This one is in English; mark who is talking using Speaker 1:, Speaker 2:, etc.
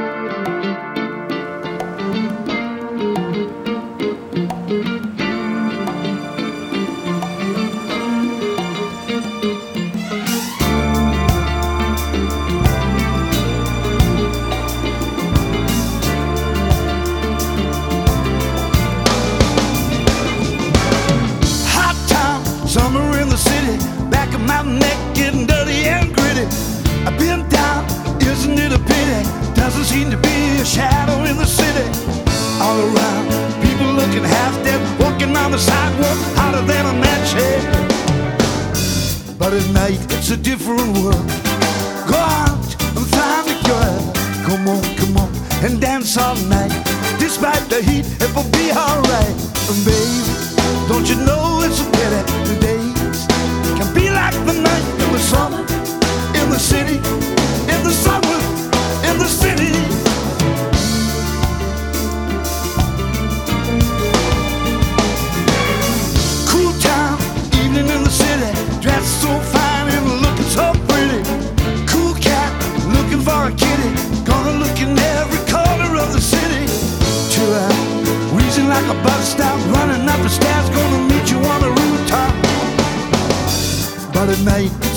Speaker 1: Summer in the city, back of my neck getting dirty and gritty. I've been down, isn't it a pity? Doesn't seem to be a shadow in the city. All around, people looking half dead, walking on the sidewalk, hotter than a match head. But at night, it's a different world. Go out and find a girl. Come on, and dance all night. Despite the heat, it will be alright. And baby, don't you know it's a pity the days can be like the night in the summer, in the city, in the summer, in the city. Cool town, evening in the city, dressed so fine and looking so pretty. Cool cat, looking for a kitty, gonna look in every corner of the city. Chill out, wheezing like a bus stop, running up the stairs, gonna meet you on the rooftop. But at night